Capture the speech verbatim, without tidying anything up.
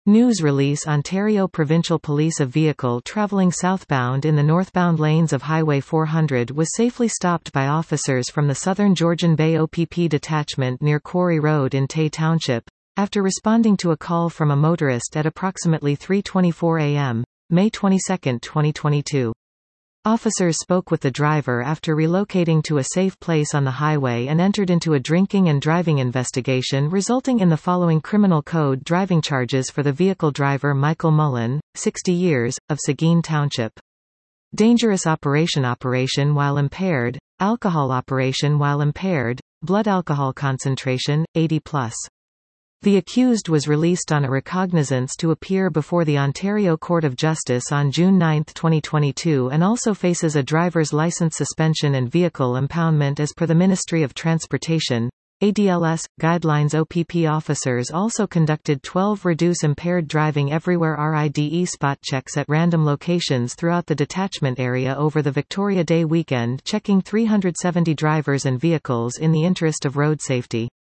News release Ontario Provincial Police A vehicle travelling southbound in the northbound lanes of Highway four hundred was safely stopped by officers from the Southern Georgian Bay O P P detachment near Quarry Road in Tay Township, after responding to a call from a motorist at approximately three twenty-four a m, May twenty-second, twenty twenty-two. Officers spoke with the driver after relocating to a safe place on the highway and entered into a drinking and driving investigation, resulting in the following criminal code driving charges for the vehicle driver Michael Mullen, sixty years, of Seguin Township. Dangerous operation operation while impaired, alcohol operation while impaired, blood alcohol concentration, eighty plus. The accused was released on a recognizance to appear before the Ontario Court of Justice on June ninth, twenty twenty-two and also faces a driver's license suspension and vehicle impoundment as per the Ministry of Transportation, A D L S, guidelines. O P P officers also conducted twelve Reduce Impaired Driving Everywhere RIDE spot checks at random locations throughout the detachment area over the Victoria Day weekend, checking three hundred seventy drivers and vehicles in the interest of road safety.